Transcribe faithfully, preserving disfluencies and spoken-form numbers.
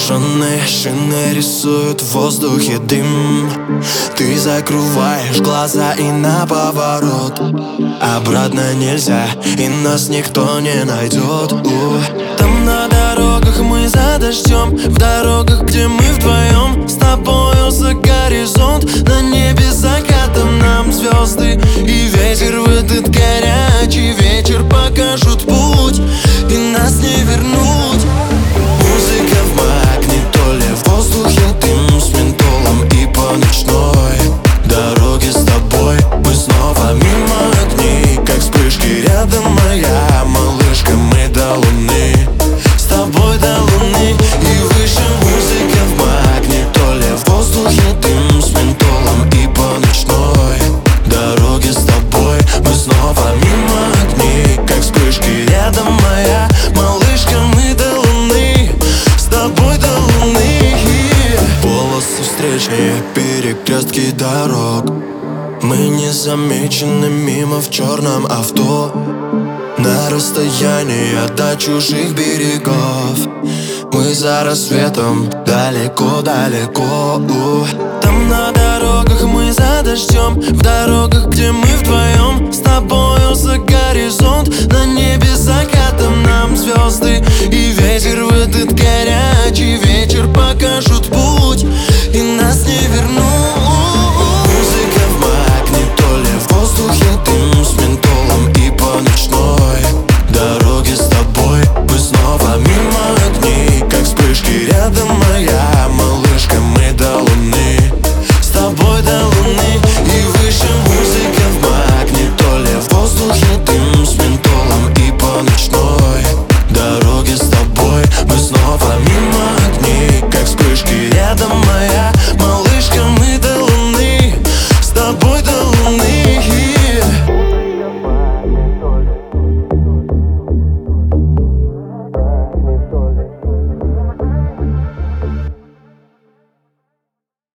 Брошенные шины рисуют в воздухе дым. Ты закрываешь глаза и на поворот. Обратно нельзя, и нас никто не найдет. У. Там на дорогах мы за дождем, в дорогах, где мы вдвоем. С тобою за горизонт, на небе закатом нам звезды. И ветер в этот горячий вечер покажут путь, и нас не вернуть. Музыка в магнитоле, в воздухе дым с ментолом. И по ночной дороге с тобой мы снова мимо огней, как вспышки рядом моя малышка. Мы до луны, с тобой до луны и выше. Музыка в магнитоле, в воздухе дым с ментолом. И по ночной дороге с тобой мы снова мимо огней, как вспышки рядом моя малышка. Мы до луны, с тобой до луны. Полосы встречные, перекрестки дорог. Мы не замечены мимо в черном авто. На расстоянии до чужих берегов мы за рассветом далеко-далеко. Там на дорогах мы за дождем, в дорогах, где мы вдвоем. С тобою за горизонт, на небе закатом нам звезды. И ветер в этот горячий